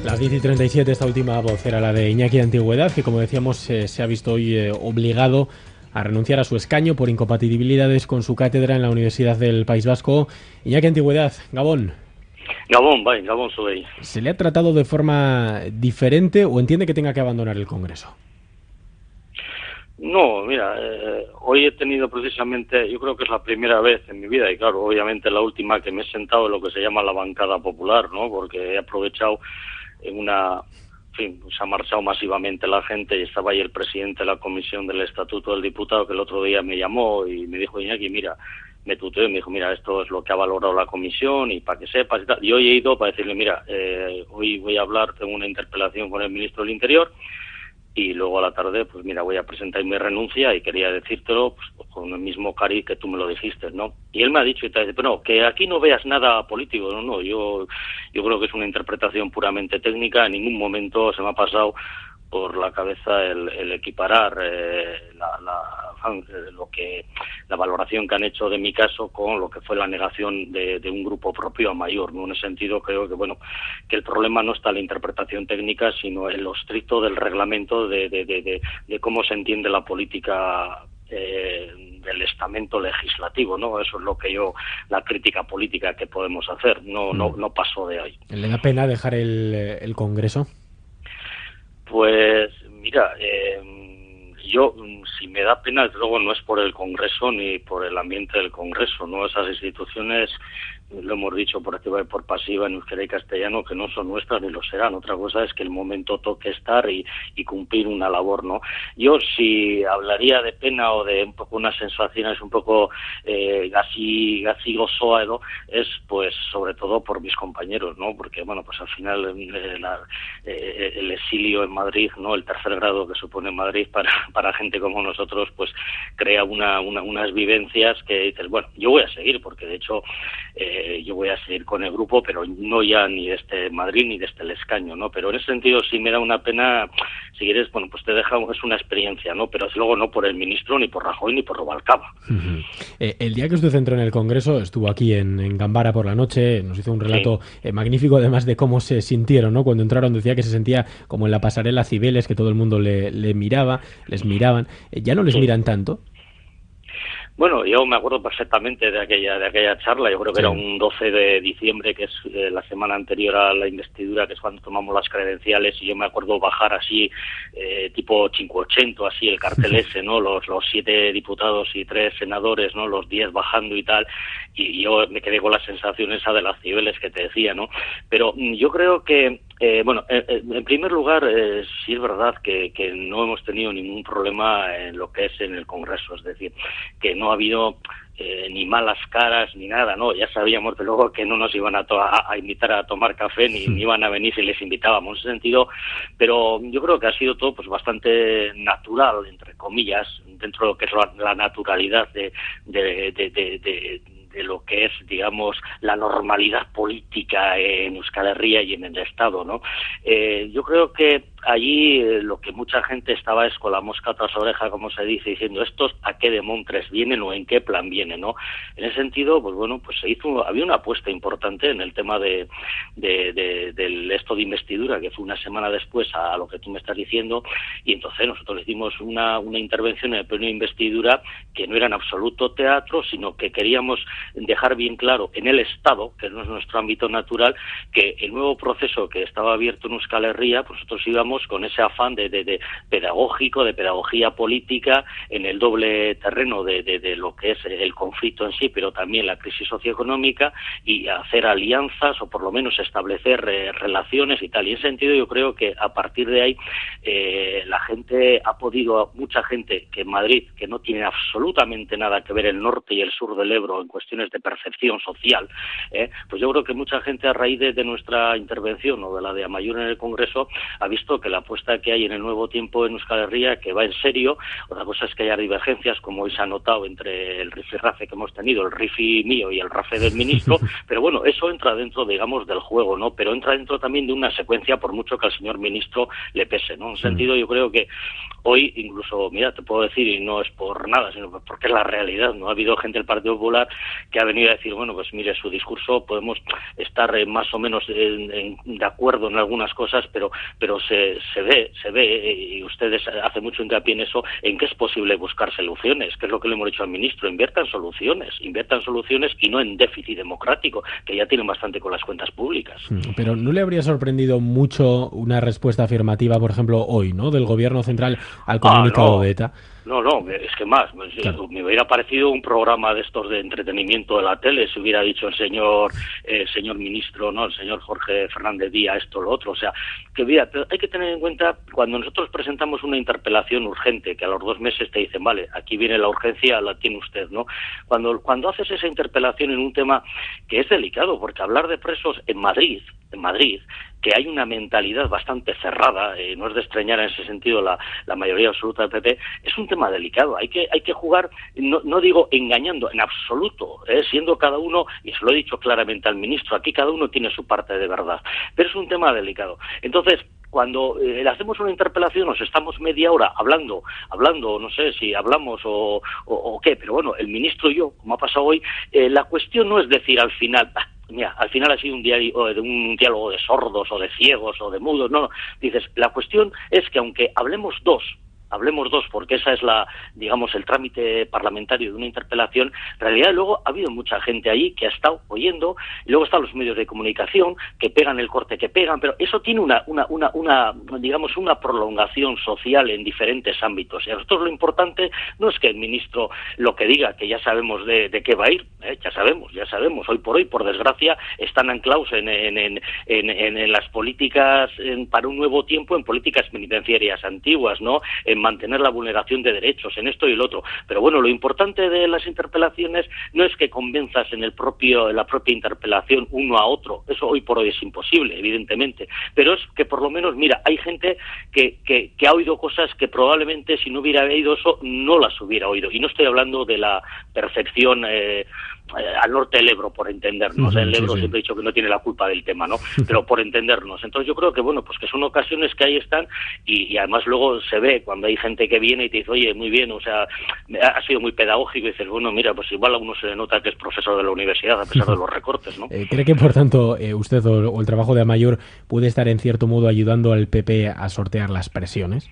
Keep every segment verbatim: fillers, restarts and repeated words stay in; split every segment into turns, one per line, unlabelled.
Las diez y treinta y siete, esta última voz era la de Iñaki Antigüedad, que como decíamos eh, se ha visto hoy eh, obligado a renunciar a su escaño por incompatibilidades con su cátedra en la Universidad del País Vasco. Iñaki Antigüedad, Gabón.
Gabón, vai, Gabón soy.
¿Se le ha tratado de forma diferente o entiende que tenga que abandonar el Congreso?
No, mira, eh, hoy he tenido precisamente, yo creo que es la primera vez en mi vida, y claro, obviamente la última, que me he sentado en lo que se llama la bancada popular, ¿no? Porque he aprovechado en una, en fin, se ha marchado masivamente la gente y estaba ahí el presidente de la Comisión del Estatuto del Diputado, que el otro día me llamó y me dijo, Iñaki, mira, me tuteó y me dijo, mira, esto es lo que ha valorado la comisión y para que sepas y tal. Y hoy he ido para decirle, mira, eh, hoy voy a hablar, tengo una interpelación con el ministro del Interior, y luego a la tarde, pues mira, voy a presentar mi renuncia y quería decírtelo pues, con el mismo cariz que tú me lo dijiste, ¿no? Y él me ha dicho y tal, pero no, que aquí no veas nada político, no, no, yo, yo creo que es una interpretación puramente técnica, en ningún momento se me ha pasado por la cabeza el, el equiparar eh, la, la, lo que la valoración que han hecho de mi caso con lo que fue la negación de, de un grupo propio a mayor, ¿no? En ese sentido creo que bueno que el problema no está en la interpretación técnica, sino en lo estricto del reglamento de, de, de, de, de cómo se entiende la política eh, del estamento legislativo, ¿no? Eso es lo que yo, la crítica política que podemos hacer, no, mm. no, no pasó de ahí.
¿Le da pena dejar el, el Congreso?
Pues mira, eh, yo, si me da pena, desde luego no es por el Congreso ni por el ambiente del Congreso, ¿no? Esas instituciones, lo hemos dicho por activa y por pasiva en euskera y castellano, que no son nuestras ni lo serán. Otra cosa es que el momento toque estar y, y cumplir una labor, ¿no? Yo, si hablaría de pena o de un poco unas sensaciones un poco eh, gasi, gasi gozoado, es pues sobre todo por mis compañeros, ¿no? Porque, bueno, pues al final eh, la, eh, el exilio en Madrid, ¿no? El tercer grado que supone Madrid para, para gente como nosotros, pues crea una, una, unas vivencias que dices, bueno, yo voy a seguir, porque de hecho eh, yo voy a seguir con el grupo, pero no ya ni desde Madrid ni desde el escaño, ¿no? Pero en ese sentido sí me da una pena, si quieres, bueno, pues te deja, es una experiencia, ¿no? Pero desde luego no por el ministro, ni por Rajoy, ni por Rubalcaba.
Uh-huh. eh, el día que usted entró en el Congreso, estuvo aquí en, en Gambara por la noche, nos hizo un relato sí. eh, magnífico, además de cómo se sintieron, ¿no? Cuando entraron decía que se sentía como en la pasarela Cibeles, que todo el mundo le, le miraba, les miraban. Eh, ¿Ya no les sí. miran tanto?
Bueno, yo me acuerdo perfectamente de aquella de aquella charla, yo creo que sí. era un doce de diciembre, que es eh, la semana anterior a la investidura, que es cuando tomamos las credenciales, y yo me acuerdo bajar así, eh, tipo cincuecento, así el cartel ese, ¿no? Los los siete diputados y tres senadores, ¿no? Los diez bajando y tal, y yo me quedé con la sensación esa de las Cibeles que te decía, ¿no? Pero yo creo que Eh, bueno, eh, eh, en primer lugar, eh, sí es verdad que, que no hemos tenido ningún problema en lo que es en el Congreso, es decir, que no ha habido eh, ni malas caras ni nada, ¿no? Ya sabíamos de luego que no nos iban a, to- a, a invitar a tomar café ni, ni iban a venir si les invitábamos, en ese sentido, pero yo creo que ha sido todo pues bastante natural, entre comillas, dentro de lo que es la, la naturalidad de, de, de, de, de de lo que es, digamos, la normalidad política en Euskal Herria y en el Estado, ¿no? Eh, yo creo que allí eh, lo que mucha gente estaba es con la mosca tras la oreja, como se dice, diciendo estos a qué demontres vienen o en qué plan vienen, ¿no? En ese sentido, pues bueno, pues se hizo, había una apuesta importante en el tema de, de, de del esto de investidura, que fue una semana después a, a lo que tú me estás diciendo, y entonces nosotros hicimos una, una intervención en el pleno de investidura que no era en absoluto teatro, sino que queríamos dejar bien claro en el Estado, que no es nuestro ámbito natural, que el nuevo proceso que estaba abierto en Euskal Herria, pues nosotros íbamos con ese afán de, de, de pedagógico, de pedagogía política, en el doble terreno de, de, de lo que es el conflicto en sí, pero también la crisis socioeconómica, y hacer alianzas o por lo menos establecer eh, relaciones y tal. Y en ese sentido yo creo que a partir de ahí eh, la gente ha podido, mucha gente que en Madrid, que no tiene absolutamente nada que ver el norte y el sur del Ebro en cuestiones de percepción social, eh, pues yo creo que mucha gente a raíz de, de nuestra intervención o de la de Amaiur en el Congreso ha visto creo que la apuesta que hay en el Nuevo Tiempo en Euskal Herria, que va en serio. Otra cosa es que haya divergencias, como hoy se ha notado, entre el rifirrafe que hemos tenido, el rifi mío y el rafe del ministro, pero bueno, eso entra dentro, digamos, del juego, ¿no? Pero entra dentro también de una secuencia, por mucho que al señor ministro le pese, ¿no? En un sentido, yo creo que hoy, incluso, mira, te puedo decir, y no es por nada, sino porque es la realidad, ¿no? Ha habido gente del Partido Popular que ha venido a decir, bueno, pues mire, su discurso podemos estar eh, más o menos en, en, de acuerdo en algunas cosas, pero pero se, se ve, se ve, eh, y ustedes hacen mucho hincapié en eso, en que es posible buscar soluciones, que es lo que le hemos dicho al ministro, inviertan soluciones, inviertan soluciones y no en déficit democrático, que ya tienen bastante con las cuentas públicas.
Pero ¿no le habría sorprendido mucho una respuesta afirmativa, por ejemplo, hoy, ¿no?, del Gobierno central al comunicado
ah, no.
de ETA?
No, no, es que más, claro. Me hubiera parecido un programa de estos de entretenimiento de la tele si hubiera dicho el señor eh, señor ministro, no, el señor Jorge Fernández Díaz, esto, lo otro, o sea, que mira, hay que tener en cuenta, cuando nosotros presentamos una interpelación urgente, que a los dos meses te dicen, vale, aquí viene la urgencia, la tiene usted, ¿no? Cuando, cuando haces esa interpelación en un tema que es delicado, porque hablar de presos en Madrid, en Madrid, que hay una mentalidad bastante cerrada, eh, no es de extrañar en ese sentido la, la mayoría absoluta del P P, es un tema delicado, hay que hay que jugar, no, no digo engañando, en absoluto, eh, siendo cada uno, y se lo he dicho claramente al ministro, aquí cada uno tiene su parte de verdad, pero es un tema delicado. Entonces, cuando eh, le hacemos una interpelación, nos estamos media hora hablando, hablando, no sé si hablamos o, o, o qué, pero bueno, el ministro y yo, como ha pasado hoy, eh, la cuestión no es decir al final, ah, mira, al final ha sido un, diario, un diálogo de sordos o de ciegos o de mudos, no, no, dices, la cuestión es que aunque hablemos dos, hablemos dos, porque esa es la, digamos, el trámite parlamentario de una interpelación, en realidad luego ha habido mucha gente ahí que ha estado oyendo, y luego están los medios de comunicación que pegan el corte que pegan, pero eso tiene una, una, una, una digamos, una prolongación social en diferentes ámbitos, y a nosotros lo importante no es que el ministro lo que diga, que ya sabemos de, de qué va a ir, ¿eh? ya sabemos, ya sabemos, hoy por hoy, por desgracia, están anclados en, en, en, en, en, en las políticas en, para un nuevo tiempo, en políticas penitenciarias antiguas, ¿no?, en mantener la vulneración de derechos, en esto y el otro. Pero bueno, lo importante de las interpelaciones no es que convenzas en el propio, en la propia interpelación uno a otro. Eso hoy por hoy es imposible, evidentemente. Pero es que por lo menos, mira, hay gente que, que, que ha oído cosas que probablemente si no hubiera oído eso, no las hubiera oído. Y no estoy hablando de la percepción eh, al norte del Ebro, por entendernos. Uh-huh, el Ebro sí, sí. siempre he dicho que no tiene la culpa del tema, ¿no? Pero por entendernos. Entonces yo creo que, bueno, pues que son ocasiones que ahí están y, y además luego se ve cuando hay gente que viene y te dice, oye, muy bien, o sea, ha sido muy pedagógico y dices, bueno, mira, pues igual a uno se le nota que es profesor de la universidad a pesar de los recortes, ¿no?
Eh, ¿Cree que, por tanto, eh, usted o, o el trabajo de Amaiur puede estar en cierto modo ayudando al P P a sortear las presiones?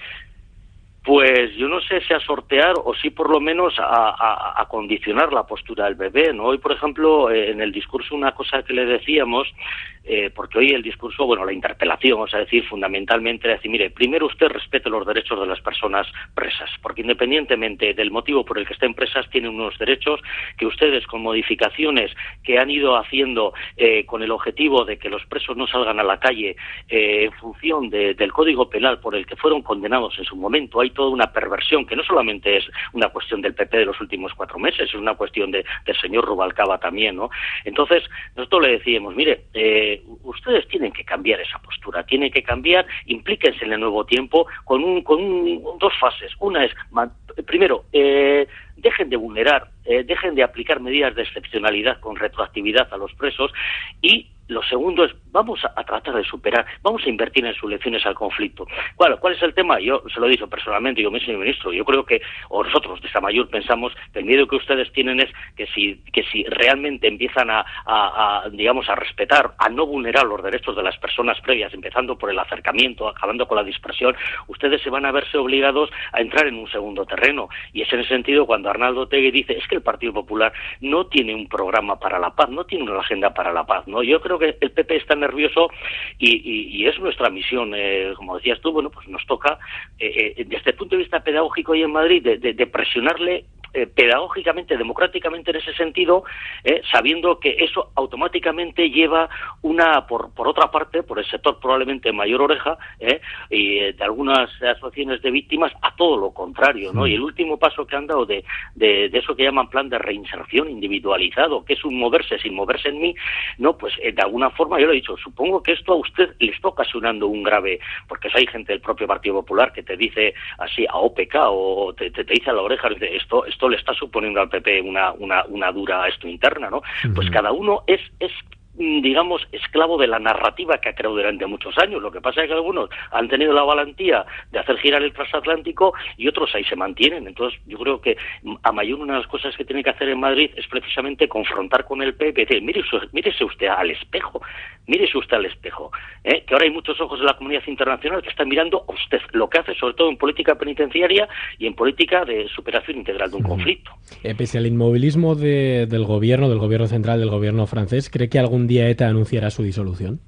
Pues yo no sé si a sortear o sí por lo menos a, a, a condicionar la postura del P P, ¿no? Hoy, por ejemplo, eh, en el discurso una cosa que le decíamos, eh, porque hoy el discurso, bueno, la interpelación, o sea, decir fundamentalmente, decir, mire, primero usted respete los derechos de las personas presas, porque independientemente del motivo por el que estén presas, tienen unos derechos que ustedes con modificaciones que han ido haciendo eh, con el objetivo de que los presos no salgan a la calle eh, en función de, del Código Penal por el que fueron condenados en su momento, hay toda una perversión que no solamente es una cuestión del P P de los últimos cuatro meses, es una cuestión de, del señor Rubalcaba también, ¿no? Entonces, nosotros le decíamos, mire, eh, ustedes tienen que cambiar esa postura, tienen que cambiar, implíquense en el nuevo tiempo con un, con un, dos fases. Una es, primero, eh, dejen de vulnerar, eh, dejen de aplicar medidas de excepcionalidad con retroactividad a los presos y lo segundo es, vamos a, a tratar de superar, vamos a invertir en soluciones al conflicto. ¿Cuál, ¿Cuál es el tema? Yo se lo he dicho personalmente, yo, mi señor ministro, yo creo que, o nosotros desde Amaiur pensamos que el miedo que ustedes tienen es que si, que si realmente empiezan a, a, a, digamos, a respetar, a no vulnerar los derechos de las personas previas, empezando por el acercamiento, acabando con la dispersión, ustedes se van a verse obligados a entrar en un segundo terreno. Y es en ese sentido cuando Arnaldo Otegi dice, es que el Partido Popular no tiene un programa para la paz, no tiene una agenda para la paz, ¿no? Yo creo que el P P está nervioso y, y, y es nuestra misión, eh, como decías tú, bueno, pues nos toca, eh, eh, desde el punto de vista pedagógico y en Madrid, de, de, de presionarle eh, pedagógicamente, democráticamente en ese sentido, eh, sabiendo que eso automáticamente lleva una, por, por otra parte, por el sector probablemente mayor oreja, eh, y eh, de algunas asociaciones de víctimas, a todo lo contrario, ¿no? Y el último paso que han dado de, de, de eso que llaman plan de reinserción individualizado, que es un moverse sin moverse en mí, no, pues eh, de alguna forma, yo lo he dicho, supongo que esto a usted le está ocasionando un grave, porque hay gente del propio Partido Popular que te dice así a O P K o te, te, te dice a la oreja, dice, esto esto le está suponiendo al P P una una una dura esto interna, ¿no? Uh-huh. Pues cada uno es es digamos, esclavo de la narrativa que ha creado durante muchos años. Lo que pasa es que algunos han tenido la valentía de hacer girar el transatlántico y otros ahí se mantienen. Entonces, yo creo que a Amaiur una de las cosas que tiene que hacer en Madrid es precisamente confrontar con el P P y decir, mírese, mírese usted al espejo, mírese usted al espejo, ¿eh? Que ahora hay muchos ojos de la comunidad internacional que están mirando a usted, lo que hace sobre todo en política penitenciaria y en política de superación integral de un conflicto.
Eh, pese al inmovilismo de, del gobierno, del gobierno central, del gobierno francés, ¿cree que algún día ETA anunciará su disolución?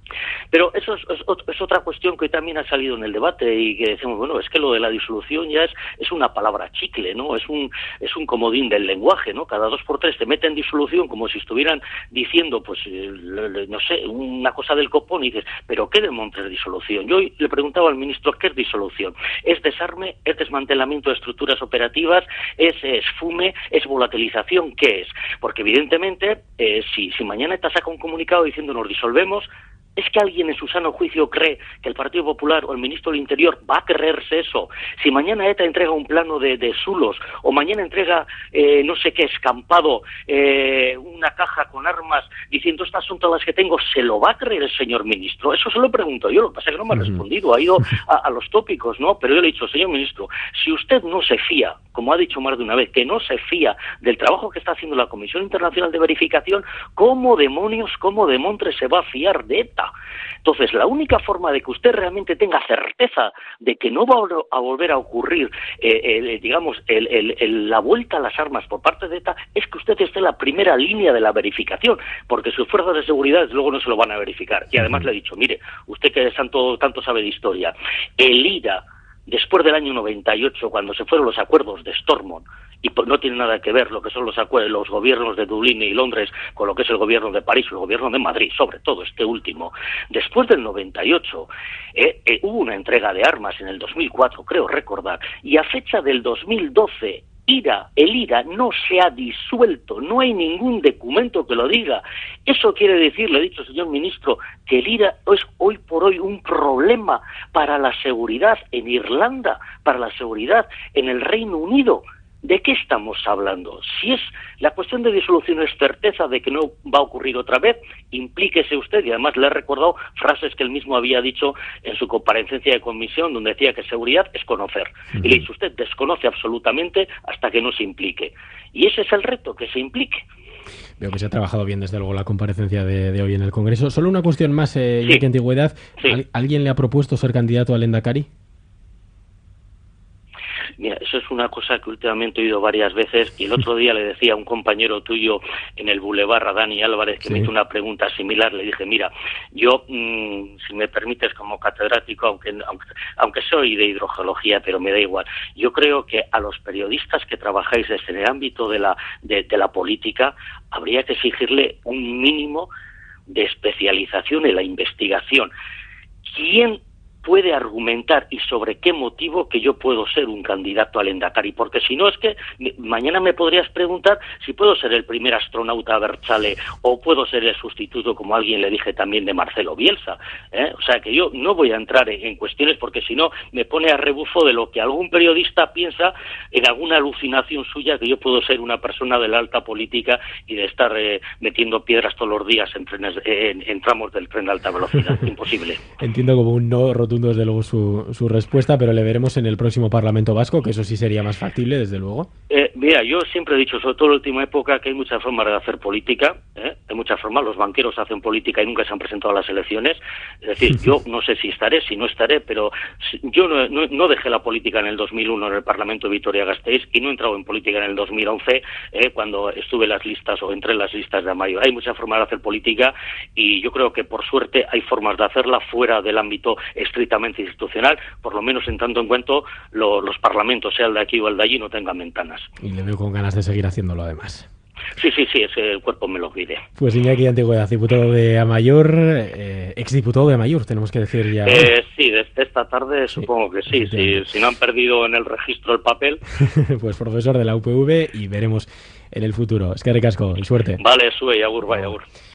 Pero eso es, es, es otra cuestión que también ha salido en el debate y que decimos, bueno, es que lo de la disolución ya es, es una palabra chicle, ¿no? Es un es un comodín del lenguaje, ¿no? Cada dos por tres te meten disolución como si estuvieran diciendo, pues, eh, no sé, una cosa del copón y dices, ¿pero qué demonios es disolución? Yo le preguntaba al ministro, ¿qué es disolución? ¿Es desarme? ¿Es desmantelamiento de estructuras operativas? ¿Es esfume? ¿Es volatilización? ¿Qué es? Porque evidentemente, eh, si, si mañana ETA saca un comunicado diciendo nos disolvemos, ¿es que alguien en su sano juicio cree que el Partido Popular o el ministro del Interior va a creerse eso? Si mañana ETA entrega un plano de, de Sulos o mañana entrega eh, no sé qué escampado, eh, una caja con armas diciendo estas son todas las que tengo, ¿se lo va a creer el señor ministro? Eso se lo pregunto yo, lo que pasa es que no me ha respondido, ha ido a, a los tópicos, ¿no? Pero yo le he dicho, señor ministro, si usted no se fía, como ha dicho más de una vez, que no se fía del trabajo que está haciendo la Comisión Internacional de Verificación, ¿cómo demonios, cómo demontre se va a fiar de ETA? Entonces, la única forma de que usted realmente tenga certeza de que no va a volver a ocurrir, eh, eh, digamos, el, el, el, la vuelta a las armas por parte de ETA, es que usted esté en la primera línea de la verificación, porque sus fuerzas de seguridad luego no se lo van a verificar. Y además le he dicho, mire, usted que tanto, tanto sabe de historia, el I R A, después del año noventa y ocho, cuando se fueron los acuerdos de Stormont, y no tiene nada que ver lo que son los acuerdos, los gobiernos de Dublín y Londres con lo que es el gobierno de París o el gobierno de Madrid, sobre todo este último. Después del noventa y ocho eh, eh, hubo una entrega de armas en el dos mil cuatro, creo recordar, y a fecha del dos mil doce I R A, el I R A no se ha disuelto, no hay ningún documento que lo diga. Eso quiere decir, le he dicho, señor ministro, que el I R A es hoy por hoy un problema para la seguridad en Irlanda, para la seguridad en el Reino Unido. ¿De qué estamos hablando? Si es la cuestión de disolución es certeza de que no va a ocurrir otra vez, implíquese usted, y además le he recordado frases que él mismo había dicho en su comparecencia de comisión, donde decía que seguridad es conocer. Uh-huh. Y le dice, usted desconoce absolutamente hasta que no se implique. Y ese es el reto, que se implique.
Veo que se ha trabajado bien, desde luego, la comparecencia de, de hoy en el Congreso. Solo una cuestión más, eh, sí. Iñaki Antigüedad. Sí. ¿Alguien le ha propuesto ser candidato al Lehendakari?
Mira, eso es una cosa que últimamente he oído varias veces, y el otro día le decía a un compañero tuyo en el Boulevard, a Dani Álvarez, que sí. me hizo una pregunta similar. Le dije, mira, yo, mmm, si me permites, como catedrático, aunque, aunque aunque soy de hidrogeología, pero me da igual, yo creo que a los periodistas que trabajáis desde el ámbito de la, de, de la política, habría que exigirle un mínimo de especialización en la investigación. ¿Quién puede argumentar y sobre qué motivo que yo puedo ser un candidato al Lehendakari? Porque si no, es que mañana me podrías preguntar si puedo ser el primer astronauta Berchale o puedo ser el sustituto, como alguien le dije también, de Marcelo Bielsa, ¿eh? O sea que yo no voy a entrar en, en cuestiones, porque si no me pone a rebufo de lo que algún periodista piensa en alguna alucinación suya, que yo puedo ser una persona de la alta política y de estar eh, metiendo piedras todos los días en, trenes, en, en tramos del tren de alta velocidad. Imposible.
Entiendo como un no rotundo desde luego su, su respuesta, pero le veremos en el próximo Parlamento Vasco, que eso sí sería más factible, desde luego.
Eh, mira, yo siempre he dicho, sobre todo en la última época, que hay muchas formas de hacer política, ¿eh? Hay muchas formas. Los banqueros hacen política y nunca se han presentado a las elecciones. Es decir, yo no sé si estaré, si no estaré, pero yo no, no, no dejé la política en el dos mil uno en el Parlamento de Vitoria-Gasteiz y no he entrado en política en el dos mil once, eh, cuando estuve en las listas o entré en las listas de Amaiur. Hay muchas formas de hacer política y yo creo que, por suerte, hay formas de hacerla fuera del ámbito estricto estrictamente institucional, por lo menos en tanto en cuanto lo, los parlamentos, sea el de aquí o el de allí, no tengan ventanas.
Y le veo con ganas de seguir haciéndolo además.
Sí, sí, sí, ese el cuerpo me lo pide.
Pues Iñaki Antigüedad, diputado de Amaiur, eh, exdiputado de Amaiur, tenemos que decir ya.
Eh, sí, desde esta tarde sí, supongo que sí, si, si no han perdido en el registro el papel.
Pues profesor de la U P V y veremos en el futuro. Es que ricasco y suerte.
Vale, sube y agur, vaya, agur.